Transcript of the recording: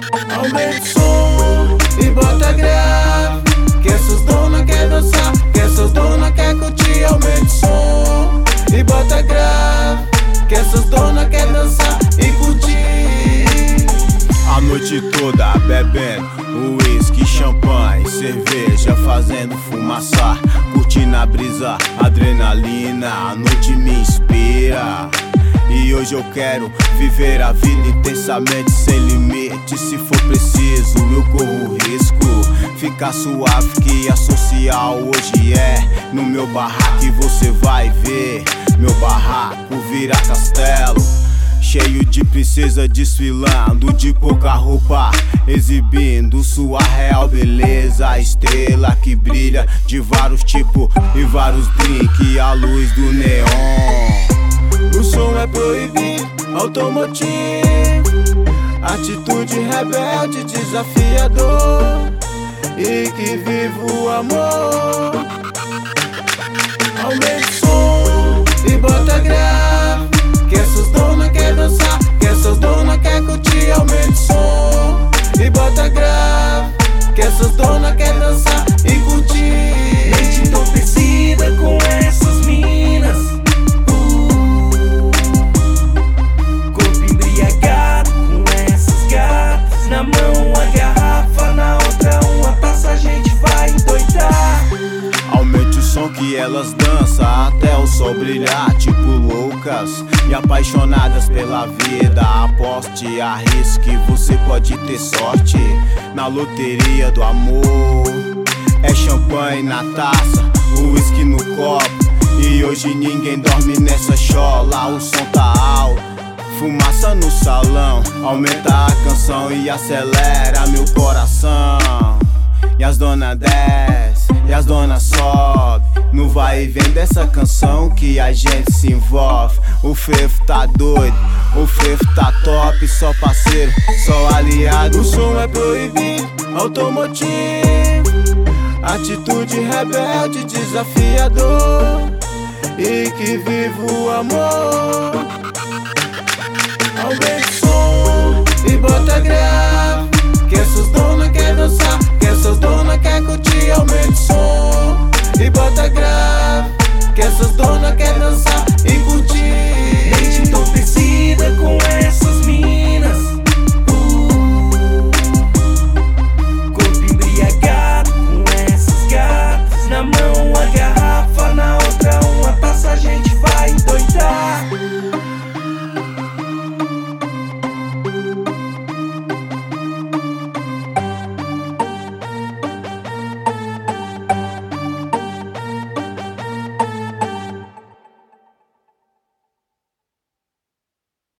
Aumenta o som e bota grave, que essas dona quer dançar, que essas dona quer curtir. Aumenta o som e bota grave, que essas dona quer dançar e curtir. A noite toda bebendo uísque, champanhe, cerveja, fazendo fumaça, curtindo a brisa, adrenalina. A noite me inspira e hoje eu quero viver a vida intensamente, sem limite. Se for preciso eu corro risco, ficar suave que a social hoje é no meu barraco. E você vai ver meu barraco virar castelo, cheio de princesa desfilando de pouca roupa, exibindo sua real beleza. A estrela que brilha de vários tipos e vários drinks à luz do neon. O som é proibido, automotivo, atitude rebelde, desafiador e que viva o amor. Aumenta o som e bota grave, que essas dona quer dançar, que essas dona quer curtir. Aumenta o som e bota grave, que essas dona quer dançar e curtir. Mente entorpecida com essas minas, corpo embriagado com essas gatas. Na mão a garrafa, na outra uma taça, a gente vai doidar. Aumente o som que elas dançam até o sol brilhar, tipo loucas e apaixonadas pela vida. Aposte, arrisque, você pode ter sorte na loteria do amor. É champanhe na taça, uísque no copo, e hoje ninguém dorme nessa chola. O som tá alto, fumaça no salão, aumenta a canção e acelera meu coração. E as dona desce, e as dona sobe, no vai e vem dessa canção que a gente se envolve. O frevo tá doido, o frevo tá top, só parceiro, só aliado. O som é proibido, automotivo, atitude rebelde, desafiador e que viva o amor. Aumenta o som e bota grave,